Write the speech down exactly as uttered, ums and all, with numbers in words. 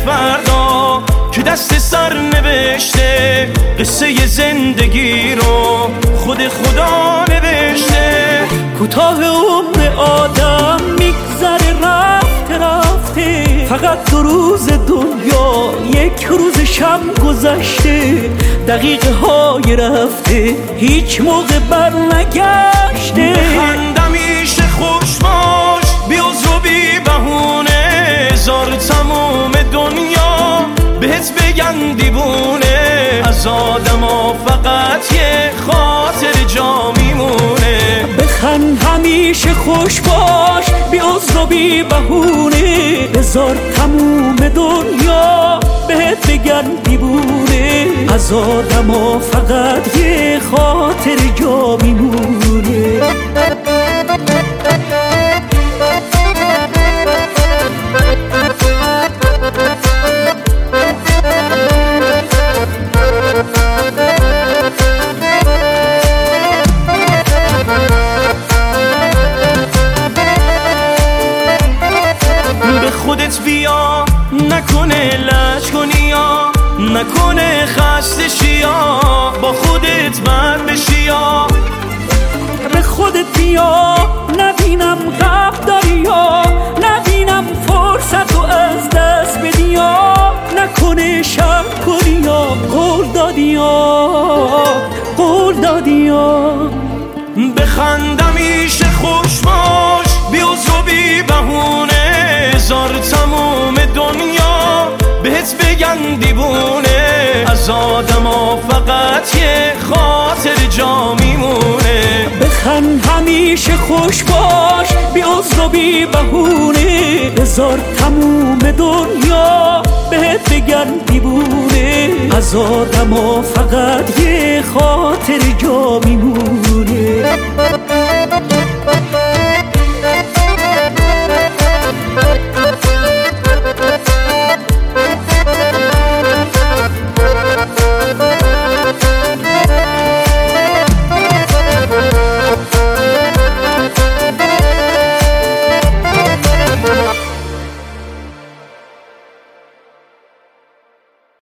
فردا که دست سر نوشته قصه زندگی رو خود خدا نوشته. کوتاه عمر آدم میگذره رفته رفته، فقط دو روز دنیا یک روز شب گذشته، دقیقه های رفته هیچ موقع بر نگشته. بخندم میشه خوش باش بی عذر و بی بهونه، زار تموم دنیا بهت بگن دیوونه، از آدما فقط یه خاطر جا میمونه. بخند همیشه خوش باش بی عذر و بی بهونه، بذار تموم دنیا بهت بگن دیوونه، از آدما فقط یه خاطر جا میمونه. خودت بیا نکنه لج کنی یا نکنه خسته شیا، با خودت بد بشی یا به خودت بیا نبینم غب داری یا نبینم فرصت و از دست بدی یا نکنه شب کنی یا قول دادی یا قول دادی یا. بخندم میشه خوش باش بی عذر و بی بهونه، زار تموم دنیا بهت بگن دیوونه، از آدما فقط یه خاطر جا میمونه. بخند همیشه خوش باش بی عذر و بی بهونه، بذار تموم دنیا بهت بگن دیوونه، از آدما فقط یه خاطر جا میمونه.